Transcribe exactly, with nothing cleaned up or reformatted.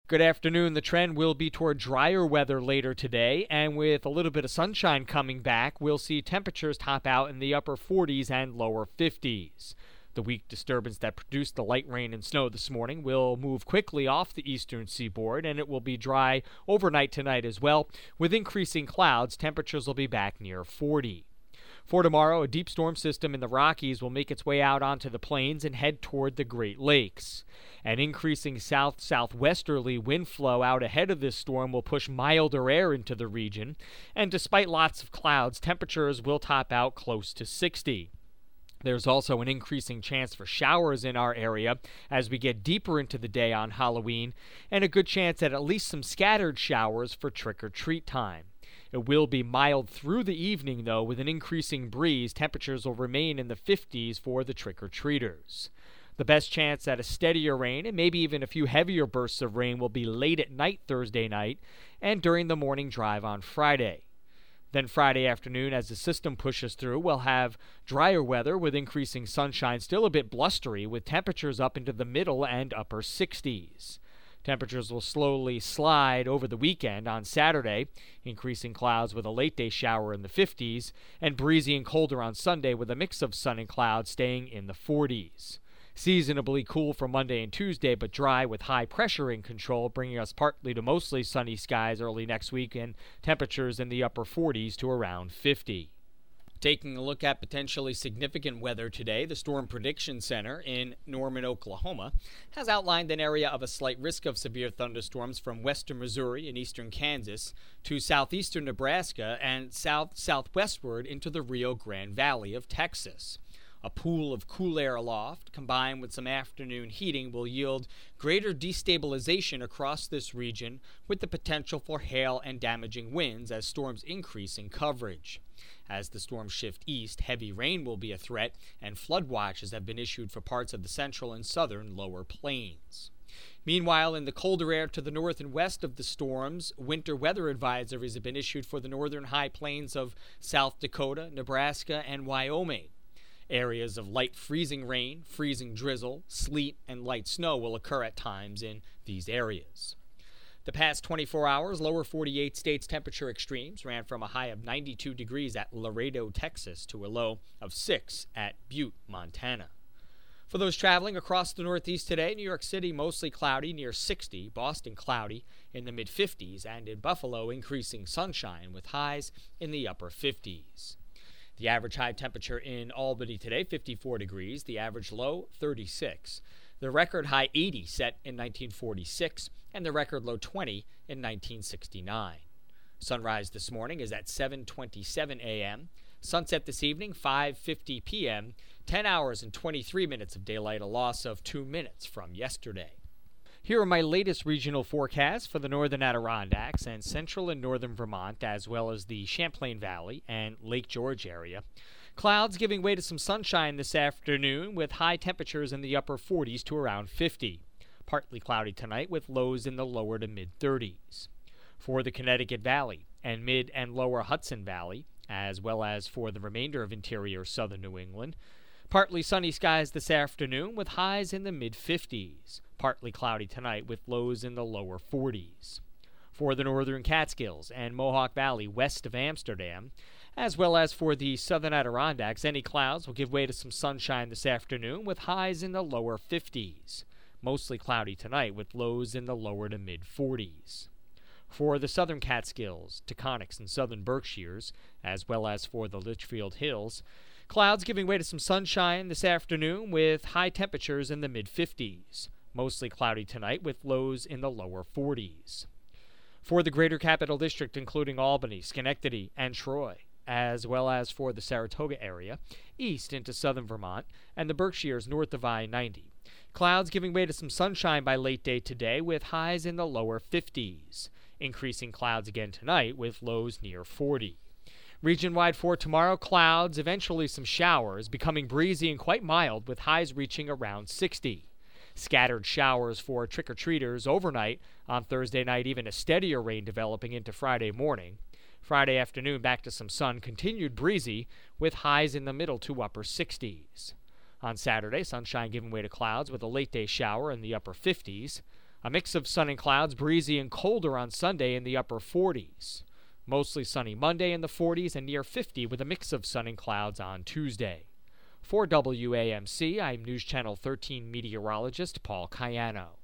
Good afternoon. The trend will be toward drier weather later today, and with a little bit of sunshine coming back, we'll see temperatures top out in the upper forties and lower fifties. The weak disturbance that produced the light rain and snow this morning will move quickly off the eastern seaboard, and it will be dry overnight tonight as well. With increasing clouds, temperatures will be back near forty. For tomorrow, a deep storm system in the Rockies will make its way out onto the plains and head toward the Great Lakes. An increasing south-southwesterly wind flow out ahead of this storm will push milder air into the region, and despite lots of clouds, temperatures will top out close to sixty. There's also an increasing chance for showers in our area as we get deeper into the day on Halloween, and a good chance at at least some scattered showers for trick-or-treat time. It will be mild through the evening, though, with an increasing breeze. Temperatures will remain in the fifties for the trick-or-treaters. The best chance at a steadier rain and maybe even a few heavier bursts of rain will be late at night Thursday night and during the morning drive on Friday. Then Friday afternoon, as the system pushes through, we'll have drier weather with increasing sunshine, still a bit blustery, with temperatures up into the middle and upper sixties. Temperatures will slowly slide over the weekend on Saturday, increasing clouds with a late-day shower in the fifties, and breezy and colder on Sunday with a mix of sun and clouds staying in the forties. Seasonably cool for Monday and Tuesday, but dry with high pressure in control, bringing us partly to mostly sunny skies early next week and temperatures in the upper forties to around fifty. Taking a look at potentially significant weather today, the Storm Prediction Center in Norman, Oklahoma, has outlined an area of a slight risk of severe thunderstorms from western Missouri and eastern Kansas to southeastern Nebraska and south-southwestward into the Rio Grande Valley of Texas. A pool of cool air aloft, combined with some afternoon heating, will yield greater destabilization across this region with the potential for hail and damaging winds as storms increase in coverage. As the storms shift east, heavy rain will be a threat, and flood watches have been issued for parts of the central and southern lower plains. Meanwhile, in the colder air to the north and west of the storms, winter weather advisories have been issued for the northern high plains of South Dakota, Nebraska, and Wyoming. Areas of light freezing rain, freezing drizzle, sleet, and light snow will occur at times in these areas. The past twenty-four hours, lower forty-eight states temperature extremes ran from a high of ninety-two degrees at Laredo, Texas, to a low of six at Butte, Montana. For those traveling across the Northeast today, New York City mostly cloudy near sixty, Boston cloudy in the mid-fifties, and in Buffalo increasing sunshine with highs in the upper fifties. The average high temperature in Albany today, fifty-four degrees, the average low, thirty-six. The record high eighty set in nineteen forty-six, and the record low twenty in nineteen sixty-nine. Sunrise this morning is at seven twenty-seven a.m. Sunset this evening, five fifty p.m., ten hours and twenty-three minutes of daylight, a loss of two minutes from yesterday. Here are my latest regional forecasts for the northern Adirondacks and central and northern Vermont, as well as the Champlain Valley and Lake George area. Clouds giving way to some sunshine this afternoon with high temperatures in the upper forties to around fifty. Partly cloudy tonight with lows in the lower to mid-thirties. For the Connecticut Valley and mid and lower Hudson Valley, as well as for the remainder of interior southern New England, partly sunny skies this afternoon with highs in the mid-fifties. Partly cloudy tonight with lows in the lower forties. For the northern Catskills and Mohawk Valley west of Amsterdam, as well as for the southern Adirondacks, any clouds will give way to some sunshine this afternoon with highs in the lower fifties. Mostly cloudy tonight with lows in the lower to mid-forties. For the southern Catskills, Taconics, and southern Berkshires, as well as for the Litchfield Hills, clouds giving way to some sunshine this afternoon with high temperatures in the mid-fifties. Mostly cloudy tonight with lows in the lower forties. For the greater capital district, including Albany, Schenectady, and Troy, as well as for the Saratoga area, east into southern Vermont, and the Berkshires north of I ninety. Clouds giving way to some sunshine by late day today with highs in the lower fifties. Increasing clouds again tonight with lows near forty. Region-wide for tomorrow, clouds, eventually some showers, becoming breezy and quite mild with highs reaching around sixty. Scattered showers for trick-or-treaters overnight on Thursday night, even a steadier rain developing into Friday morning. Friday afternoon, back to some sun, continued breezy with highs in the middle to upper sixties. On Saturday, sunshine giving way to clouds with a late-day shower in the upper fifties. A mix of sun and clouds, breezy and colder on Sunday in the upper forties. Mostly sunny Monday in the forties and near fifty with a mix of sun and clouds on Tuesday. For W A M C, I'm News Channel thirteen meteorologist Paul Cayano.